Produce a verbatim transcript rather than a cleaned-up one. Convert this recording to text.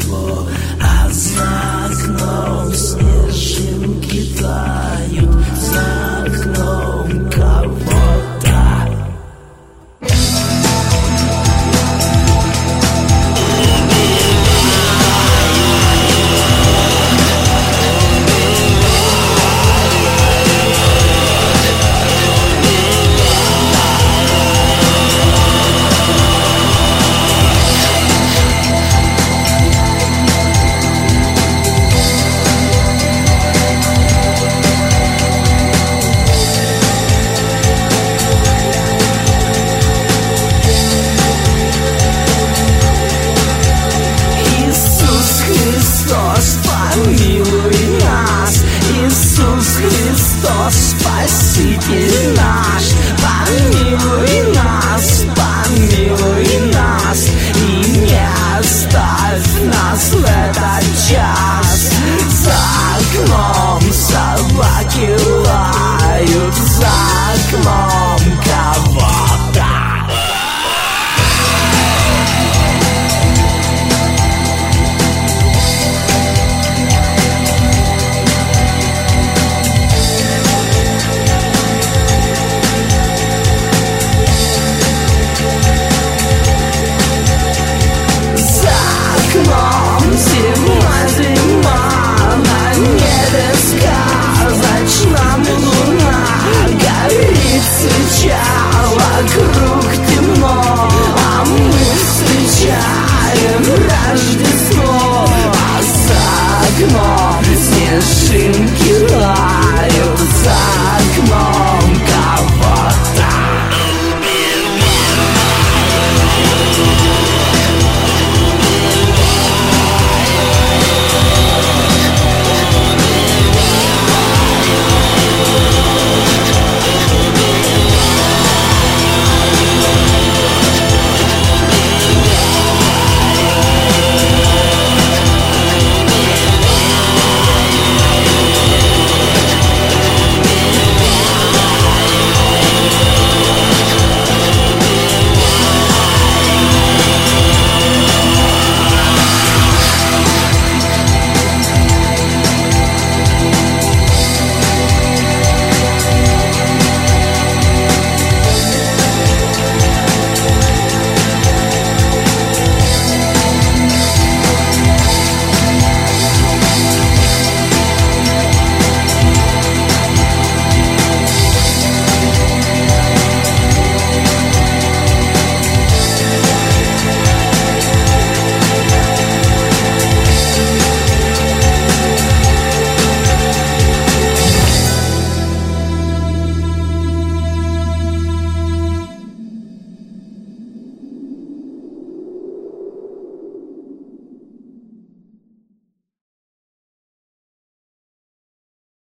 Рождество, а за окном снежинки тают, за окном кого-то. Помилуй нас, Иисус Христос, Спаситель наш. Помилуй нас, помилуй нас, и не оставь нас в этот час. За окном собаки лают, за окном кого-то. Зима, зима, на небе сказочном луна. Горит свеча, вокруг темно, а мы встречаем Рождество. А за окном снежинки лают.